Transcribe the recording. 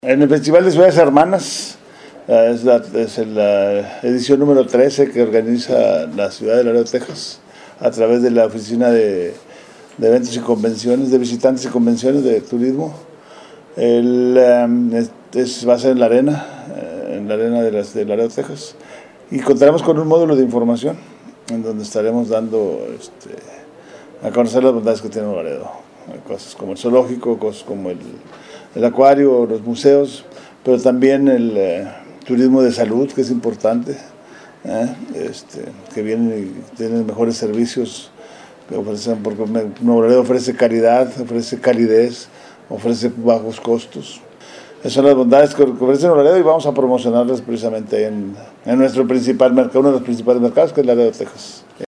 En el Festival de Ciudades Hermanas, es la edición número 13 que organiza la ciudad de Laredo, Texas, a través de la Oficina de Eventos y Convenciones, de Visitantes y Convenciones de Turismo. Va a ser en la arena de Laredo, Texas, y contaremos con un módulo de información en donde estaremos dando a conocer las bondades que tiene Laredo. Cosas como el zoológico, cosas como el acuario, los museos, pero también el turismo de salud, que es importante, que vienen y tienen mejores servicios que ofrecen, porque Nuevo Laredo ofrece calidad, ofrece calidez, ofrece bajos costos. Esas son las bondades que ofrece Nuevo Laredo y vamos a promocionarlas precisamente en nuestro principal mercado, uno de los principales mercados, que es Laredo, Texas.